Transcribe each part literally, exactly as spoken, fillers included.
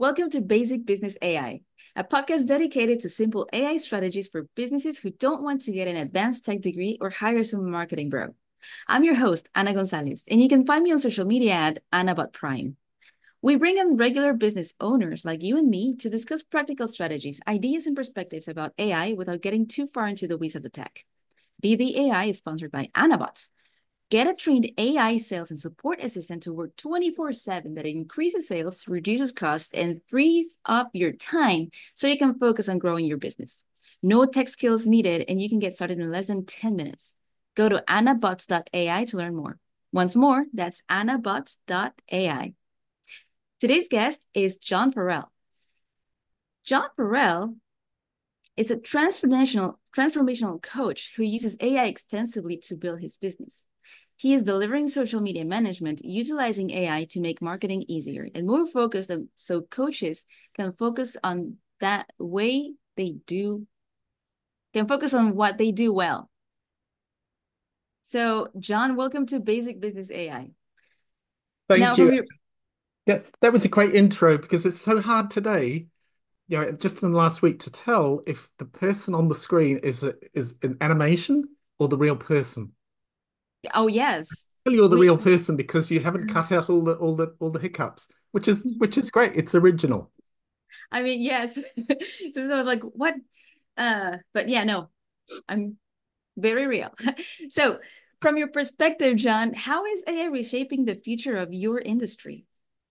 Welcome to Basic Business A I, a podcast dedicated to simple A I strategies for businesses who don't want to get an advanced tech degree or hire some marketing bro. I'm your host, Ana Gonzalez, and you can find me on social media at AnaBotPrime. We bring in regular business owners like you and me to discuss practical strategies, ideas, and perspectives about A I without getting too far into the weeds of the tech. B B A I is sponsored by AnaBots. Get a trained A I sales and support assistant to work twenty-four seven that increases sales, reduces costs, and frees up your time so you can focus on growing your business. No tech skills needed, and you can get started in less than ten minutes. Go to anabots dot A I to learn more. Once more, that's anabots dot A I. Today's guest is John Farrell. John Farrell is a transformational, transformational coach who uses A I extensively to build his business. He is delivering social media management, utilizing A I to make marketing easier and more focused on, so coaches can focus on that way they do, can focus on what they do well. So, John, welcome to Basic Business A I. Thank now, you. From your... Yeah, that was a great intro because it's so hard today, you know, just in the last week to tell if the person on the screen is a, is an animation or the real person. Oh, yes. Well, you're the We... real person because you haven't cut out all the all the all the hiccups, which is which is great. It's original. I mean, yes. So, so I was like, what? Uh, but yeah, no, I'm very real. So, from your perspective, John, how is A I reshaping the future of your industry?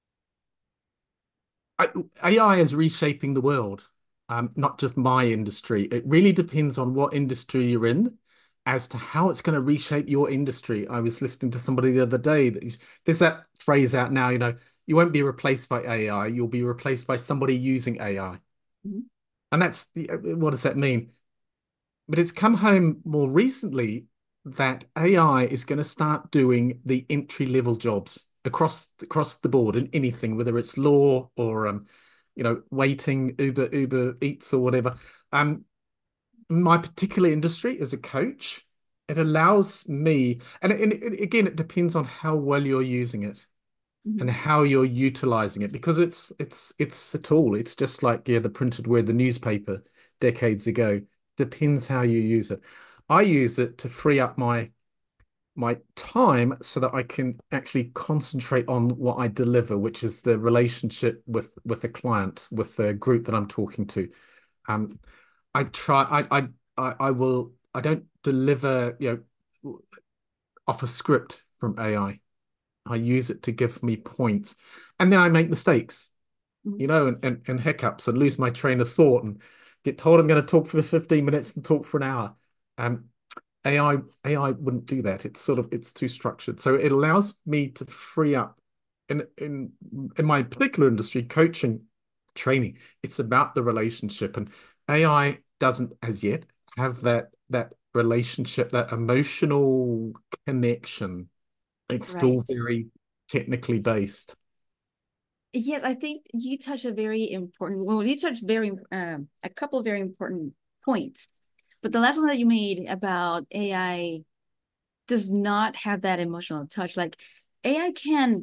I, A I is reshaping the world, um, not just my industry. It really depends on what industry you're in as to how it's going to reshape your industry. I was listening to somebody the other day that there's that phrase out now, you know, you won't be replaced by A I, you'll be replaced by somebody using A I. Mhm. And that's what does that mean? But it's come home more recently that A I is going to start doing the entry level jobs across across the board in anything, whether it's law or um, you know, waiting, Uber, Uber Eats or whatever. Um, my particular industry as a coach, it allows me, and, and, and again, it depends on how well you're using it and Mhm. how you're utilizing it because it's it's it's a tool. It's just like yeah, the printed word, the newspaper decades ago. Depends how you use it. I use it to free up my my time so that I can actually concentrate on what I deliver, which is the relationship with with the client, with the group that I'm talking to. Um, I try. I I I, I will. I don't deliver. You know, off a script from A I. I I use it to give me points, and then I make mistakes, Mhm. you know, and and, and hiccups, and lose my train of thought, and get told I'm going to talk for fifteen minutes and talk for an hour. Um, A I A I wouldn't do that. It's sort of it's too structured. So it allows me to free up in in in my particular industry, coaching, training. It's about the relationship. And A I doesn't as yet have that that relationship, that emotional connection. It's still Right. very technically based. Yes, I think you touched a very important, well, you touched very, um, a couple of very important points. But the last one that you made about A I does not have that emotional touch. Like A I can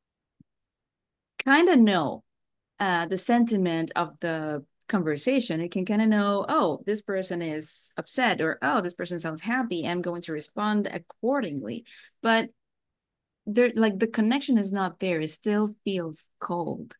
kind of know uh, the sentiment of the conversation. It can kind of know, oh, this person is upset, or oh, this person sounds happy. I'm going to respond accordingly. But there, like the connection is not there. It still feels cold.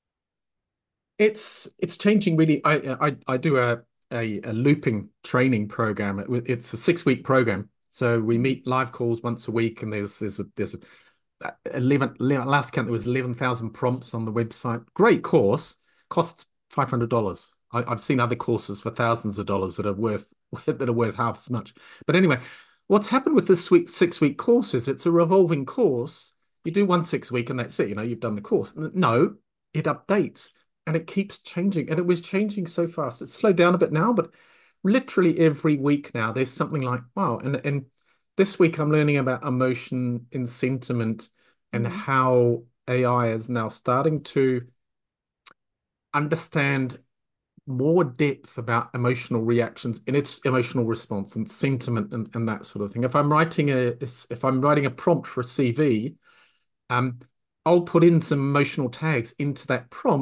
It's it's changing really. I I I do a a, a looping training program. It, it's a six week program. So we Mhm. meet live calls once a week, and there's there's a, there's a, eleven, last count there was eleven thousand prompts on the website. Great course, costs five hundred dollars. I've seen other courses for thousands of dollars that are worth that are worth half as much. But anyway, what's happened with this week six week course is it's a revolving course. You do one six week and that's it. You know, you've done the course. No, it updates and it keeps changing. And it was changing so fast. It's slowed down a bit now, but literally every week now there's something like, wow. And and this week I'm learning about emotion and sentiment and Mhm. how A I is now starting to understand more depth about emotional reactions in its emotional response and sentiment and, and that sort of thing. If I'm writing a if I'm writing a prompt for a C V, um, I'll put in some emotional tags into that prompt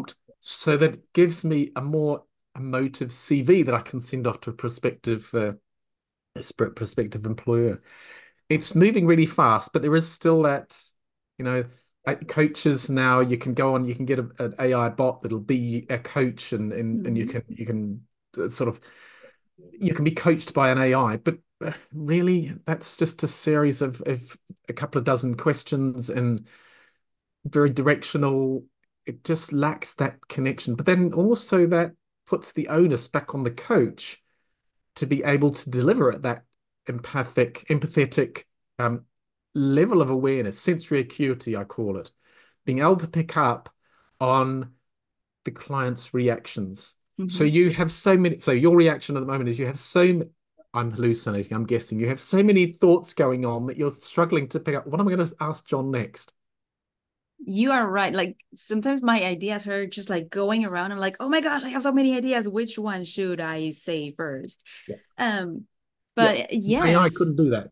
So that gives me a more emotive C V that I can send off to a prospective uh, a prospective employer. It's moving really fast, but there is still that, you know, like coaches now you can go on, you can get a, an A I bot that'll be a coach and and and you Mhm. can you can uh, sort of you can be coached by an A I, but uh, really that's just a series of of a couple of dozen questions and very directional. It just lacks that connection. But then also that puts the onus back on the coach to be able to deliver at that empathic, empathetic um, level of awareness, sensory acuity, I call it, being able to pick up on the client's reactions. So Mhm. you have so many, so your reaction at the moment is you have so m- I'm hallucinating, I'm guessing. You have so many thoughts going on that you're struggling to pick up. What am I going to ask John next? You are right. Like sometimes my ideas are just like going around. I'm like, oh my gosh, I have so many ideas. Which one should I say first? Yeah. Um, Yeah. but A I yes, couldn't do that.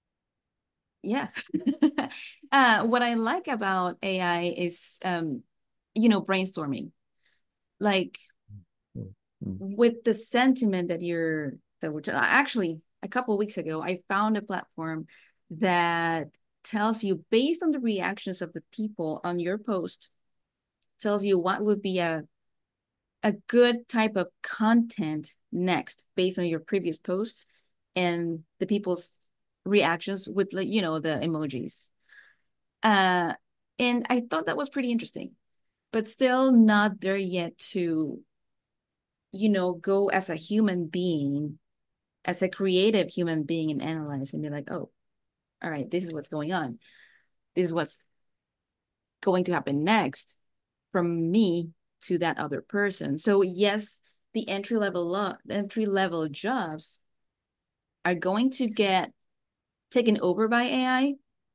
yeah. uh, what I like about A I is, um, you know, brainstorming. Like Mm, mm, with the sentiment that you're that we're actually a couple of weeks ago, I found a platform that tells you based on the reactions of the people on your post, tells you what would be a a good type of content next based on your previous posts and the people's reactions with, like, you know, the emojis. Uh, and I thought that was pretty interesting, but still not there yet to, you know, go as a human being, as a creative human being and analyze and be like, oh, all right, this is what's going on. This is what's going to happen next from me to that other person. So yes, the entry level lo- entry level jobs are going to get taken over by A I.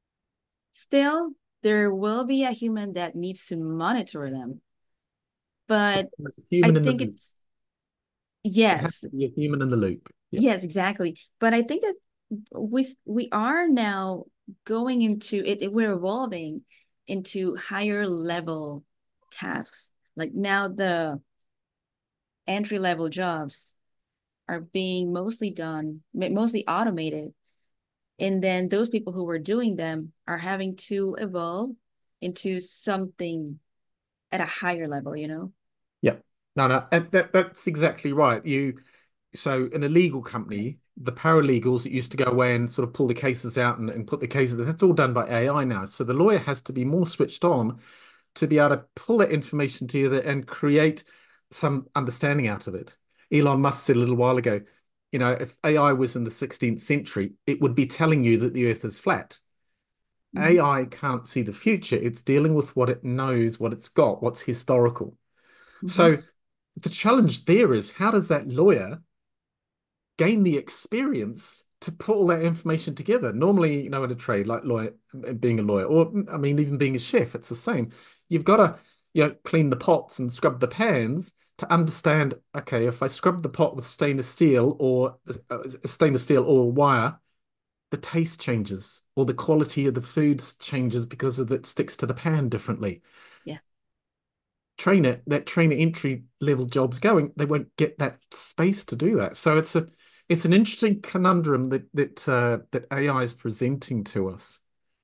Still, there will be a human that needs to monitor them. But I Human in the think loop. it's It has yes, to be a human in the loop. Yeah. yes, exactly. But I think that we we are now going into it, it we're evolving into higher level tasks. Like now the entry level jobs are being mostly done, mostly automated. And then those people who were doing them are having to evolve into something at a higher level, you know? Yeah. No, no, that, that, that's exactly right. You, so in a legal company, the paralegals that used to go away and sort of pull the cases out and, and put the cases, that's all done by A I now. So the lawyer has to be more switched on to be able to pull that information together and create some understanding out of it. Elon Musk said a little while ago, you know, if A I was in the sixteenth century, it would be telling you that the earth is flat. Mm-hmm. A I can't see the future. It's dealing with what it knows, what it's got, what's historical. Mm-hmm. So the challenge there is how does that lawyer gain the experience to put all that information together? Normally, you know, in a trade like lawyer, being a lawyer, or I mean, even being a chef, it's the same. You've got to, you know, clean the pots and scrub the pans to understand, okay, if I scrub the pot with stainless steel or uh, stainless steel or wire, the taste changes or the quality of the foods changes because of it sticks to the pan differently. Yeah. Trainer that trainer entry level jobs going, they won't get that space to do that. So it's a it's an interesting conundrum that that uh, that A I is presenting to us.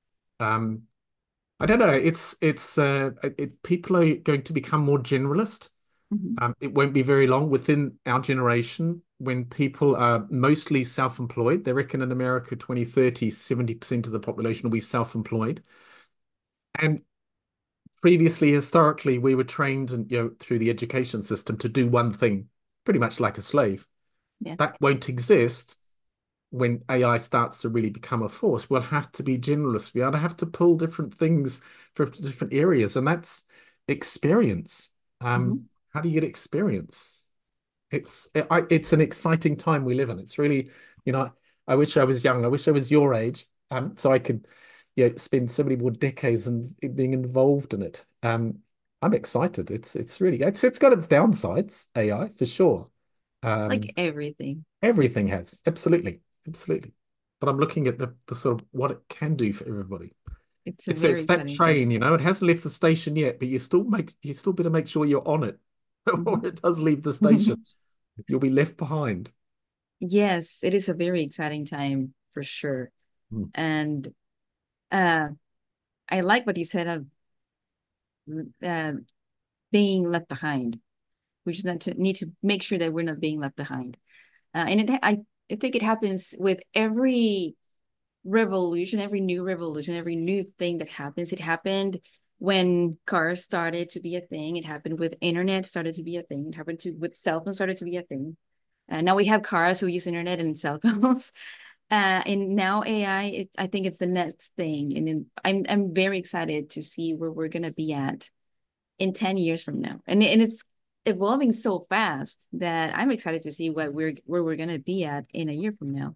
Um, I don't know. It's it's uh, it, people are going to become more generalist. Mm-hmm. Um, it won't be very long within our generation when people are mostly self-employed. They reckon in America, twenty thirty, seventy percent of the population will be self-employed. And previously, historically, we were trained and you know through the education system to do one thing, pretty much like a slave. Yeah. That won't exist when A I starts to really become a force. We'll have to be generalists. We are to have to pull different things from different areas, and that's experience. Mm-hmm. Um, how do you get experience? It's I, it's an exciting time we live in. It's really, you know, I wish I was young. I wish I was your age, um, so I could, yeah, spend so many more decades and being involved in it. Um, I'm excited. It's it's really it's it's got its downsides, A I for sure. Like Um, everything. everything has absolutely, absolutely. But I'm looking at the the sort of what it can do for everybody. It's a It's very it's that exciting time. train, you know, it hasn't left the station yet, but you still make you still better make sure you're on it Mhm. before it does leave the station. You'll be left behind. Yes, it is a very exciting time for sure. Mm. And uh, I like what you said of uh, being left behind. We just need to need to make sure that we're not being left behind. Uh, and it, I, I think it happens with every revolution, every new revolution, every new thing that happens. It happened when cars started to be a thing. It happened with internet started to be a thing. It happened to with cell phones started to be a thing. Uh, now we have cars who use internet and cell phones. Uh, and now A I, it, I think it's the next thing. And then I'm I'm very excited to see where we're gonna be at in ten years from now. And and it's evolving so fast that I'm excited to see what we're where we're gonna be at in a year from now.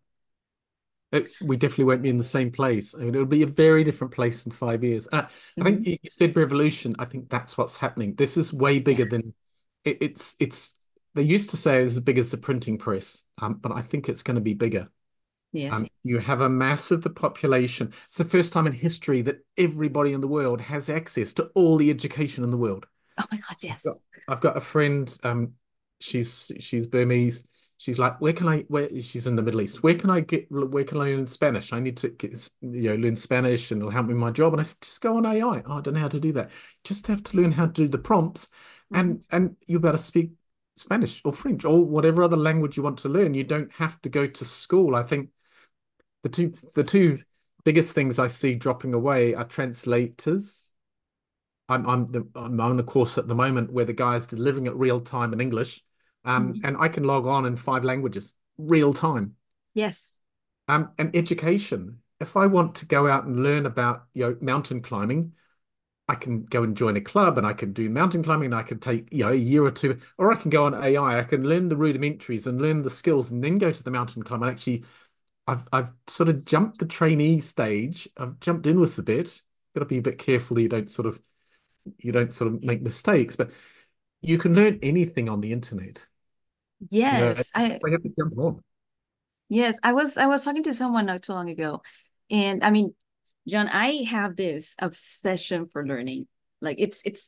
It- we definitely won't be in the same place. I mean, it'll be a very different place in five years. Uh, I think Mhm. you you said revolution. I think that's what's happening. This is way bigger Yes. than it, it's. It's they used to say it's as big as the printing press, um, but I think it's going to be bigger. Um, Yes. you have a mass of the population. It's the first time in history that everybody in the world has access to all the education in the world. Oh my God, I've got, yes. I've got a friend, um, she's she's Burmese. She's like, where can I, where she's in the Middle East, where can I get, where can I learn Spanish? I need to get, you know, learn Spanish and it'll help me in my job. And I said, just go on A I. Oh, I don't know how to do that. Just have to learn how to do the prompts Mhm. and and you better speak Spanish or French or whatever other language you want to learn. You don't have to go to school. I think the two the two biggest things I see dropping away are translators. I'm I'm the, I'm on a course at the moment where the guy is delivering it real time in English, um, Mhm. and I can log on in five languages real time. Yes. Um, and education. If I want to go out and learn about you know mountain climbing, I can go and join a club and I can do mountain climbing and I can take you know a year or two, or I can go on A I. I I can learn the rudimentaries and learn the skills and then go to the mountain climb and actually I've I've sort of jumped the trainee stage. I've jumped in with the bit. Got to be a bit careful you don't sort of you don't sort of make mistakes, but you can learn anything on the internet. You know, Yes. I I have to jump on. yes, I was I was talking to someone not too long ago. And I mean, John, I have this obsession for learning. Like it's it's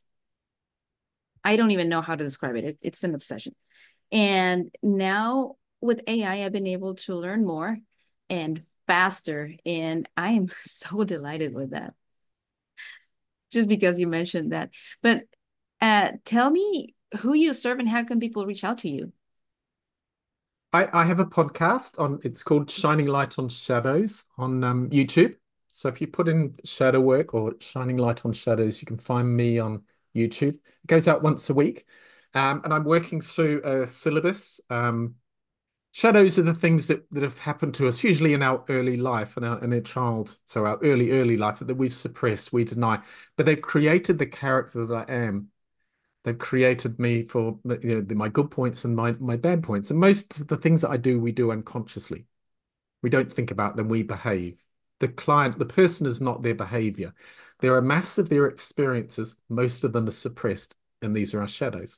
I don't even know how to describe it. It's it's an obsession. And now with A I, I've been able to learn more and faster. And I am so delighted with that, just because you mentioned that. But uh, tell me who you serve and how can people reach out to you? I, I have a podcast on, it's called Shining Light on Shadows on um, YouTube. So if you put in shadow work or Shining Light on Shadows, you can find me on YouTube. It goes out once a week. Um, and I'm working through a syllabus. Um, shadows are the things that, that have happened to us, usually in our early life and our in a child. So our early, early life that we've suppressed, we deny. But they've created the character that I am. They've created me for you know, my good points and my my bad points. And most of the things that I do, we do unconsciously. We don't think about them, we behave. The client, the person is not their behavior. They're a mass of their experiences. Most of them are suppressed, and these are our shadows.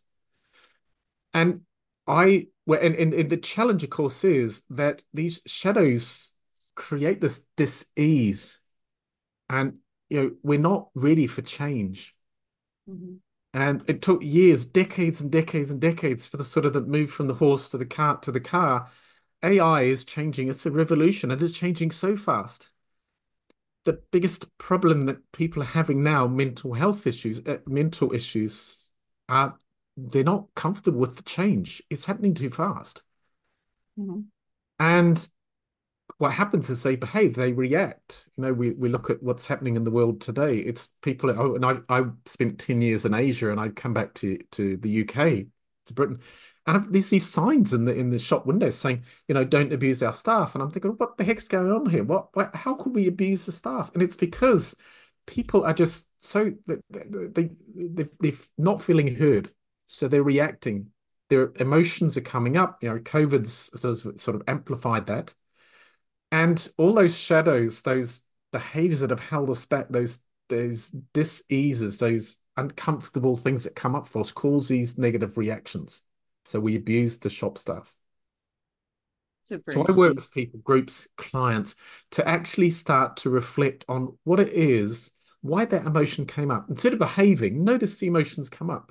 And I, well, and, and, and the challenge, of course, is that these shadows create this dis-ease. And you know, we're not ready for change. Mhm. And it took years, decades and decades and decades for the sort of the move from the horse to the cart to the car. A I is changing. It's a revolution and it's changing so fast. The biggest problem that people are having now, mental health issues, uh, mental issues, are they're not comfortable with the change. It's happening too fast. Mhm. And what happens is they behave, they react. You know, we, we look at what's happening in the world today. It's people, oh, and I I spent ten years in Asia and I've come back to to the U K, to Britain. And I've, there's these signs in the in the shop windows saying, you know, don't abuse our staff. And I'm thinking, what the heck's going on here? What, what how could we abuse the staff? And it's because people are just so they, they, they, they're not feeling heard. So they're reacting. Their emotions are coming up. You know, COVID's sort of, sort of amplified that. And all those shadows, those behaviors that have held us back, those those diseases, those uncomfortable things that come up for us, cause these negative reactions. So we abuse the shop staff. Super So I work interesting. with people, groups, clients to actually start to reflect on what it is, why that emotion came up. Instead of behaving, notice the emotions come up.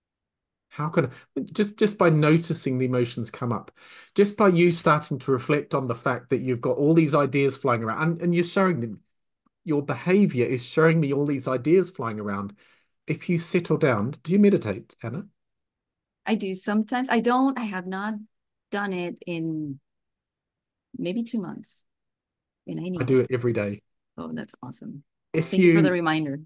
How can I, just just by noticing the emotions come up, just by you starting to reflect on the fact that you've got all these ideas flying around and, and you're showing them, your behavior is showing me all these ideas flying around. If you settle down, do you meditate, Anna? I do sometimes. I don't, I have not done it in maybe two months, and I I need do it. it every day. Oh, that's awesome. If Thank you for the you reminder.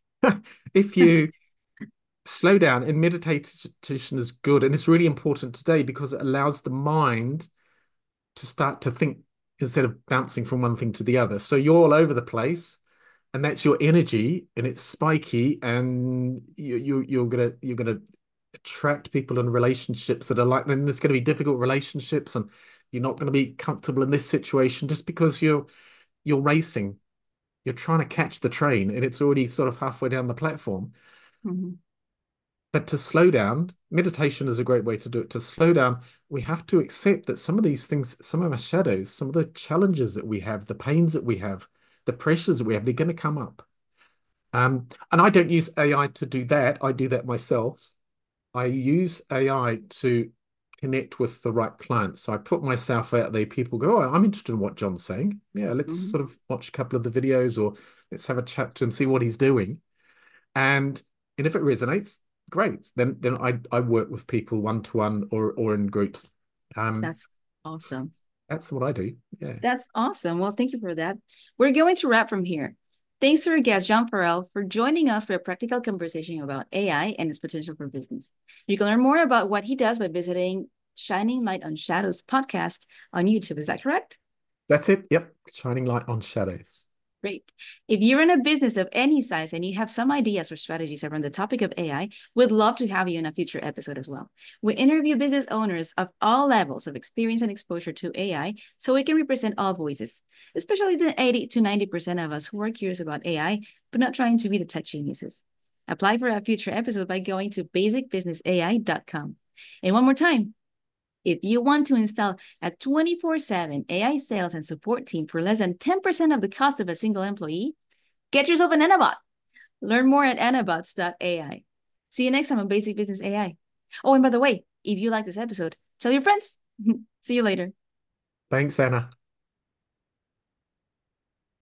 if you slow down, and meditation is good, and it's really important today because it allows the mind to start to think instead of bouncing from one thing to the other. So you're all over the place, and that's your energy, and it's spiky, and you, you you're gonna you're gonna attract people in relationships that are like. Then there's going to be difficult relationships, and you're not going to be comfortable in this situation just because you're you're racing. You're trying to catch the train, and it's already sort of halfway down the platform. Mhm. But to slow down, meditation is a great way to do it. To slow down, we have to accept that some of these things, some of our shadows, some of the challenges that we have, the pains that we have, the pressures that we have, they're going to come up. Um, and I don't use A I to do that. I do that myself. I use A I to connect with the right clients. So I put myself out there. People go, oh, I'm interested in what John's saying. Yeah, let's Mhm. sort of watch a couple of the videos or let's have a chat to him, see what he's doing. And and if it resonates, great. Then then I I work with people one to one or or in groups. Um, That's awesome. that's what I do. Yeah. That's awesome. Well, thank you for that. We're going to wrap from here. Thanks to our guest, John Farrell, for joining us for a practical conversation about A I and its potential for business. You can learn more about what he does by visiting Shining Light on Shadows podcast on YouTube. Is that correct? That's it. Yep. Shining light on shadows. Great. If you're in a business of any size and you have some ideas or strategies around the topic of A I, we'd love to have you in a future episode as well. We interview business owners of all levels of experience and exposure to A I so we can represent all voices, especially the eighty to ninety percent of us who are curious about A I, but not trying to be the tech geniuses. Apply for a future episode by going to basic business A I dot com. And one more time, if you want to install a twenty-four seven A I sales and support team for less than ten percent of the cost of a single employee, get yourself an Anabot. Learn more at anabots dot A I. See you next time on Basic Business A I. Oh, and by the way, if you like this episode, tell your friends. See you later. Thanks, Anna.